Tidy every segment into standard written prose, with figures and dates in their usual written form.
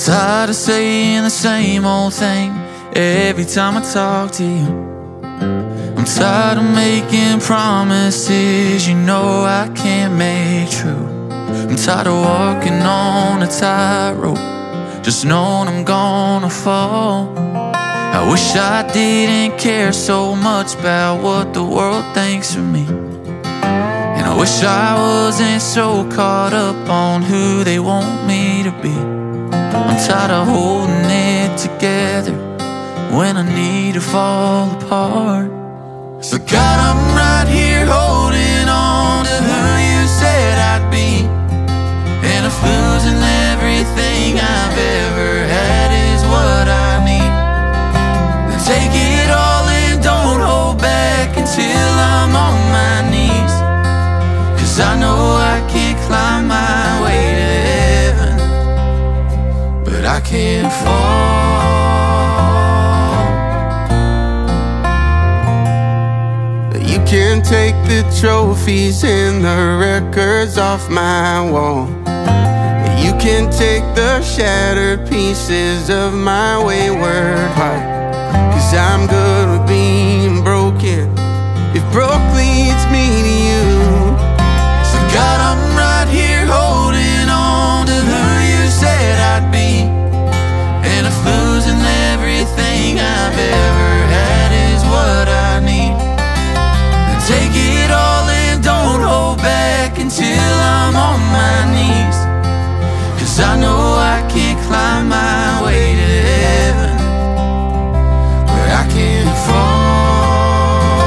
tired of saying the same old thing every time I talk to you. I'm tired of making promises you know I can't make true. I'm tired of walking on a tightrope, just knowing I'm gonna fall. I wish I didn't care so much about what the world thinks of me, and I wish I wasn't so caught up on who they want me to be. I'm tired of holding it together when I need to fall apart. So God, I'm right here holding on to who you said I'd be, and if losing everything I've ever had is what I need, then take it all and don't hold back until I'm on my knees. 'Cause I know I can't climb my way to heaven, but I can't fall. You can take the trophies and the records off my wall. You can take the shattered pieces of my wayward heart. 'Cause I'm good with being broken if broke leads me to you. So God, I'm right here holding on to who you said I'd be, and if losing everything I've ever had is what I need, then take it all and don't hold back until I'm on my knees. 'Cause I know I can't climb my way to heaven, but I can't fall.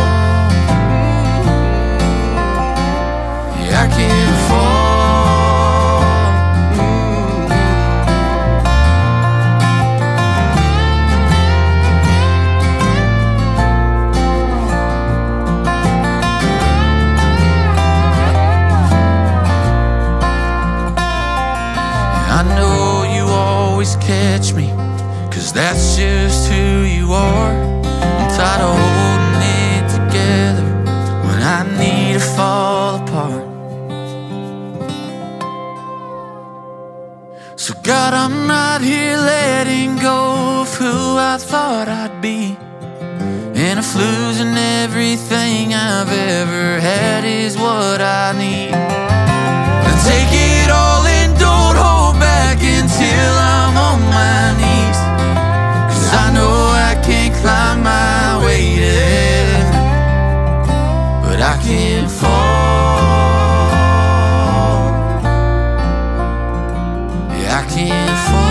Yeah, I can't fall. I know you always catch me, 'cause that's just who you are. I'm tired of holding it together when I need to fall apart. So God, I'm right here letting go of who I thought I'd be, and if losing everything I've ever had is what I need, then take it all and don't hold back until I'm on my knees. 'Cause I know I can't climb my way to heaven, but I can't fall. Yeah, I can't fall.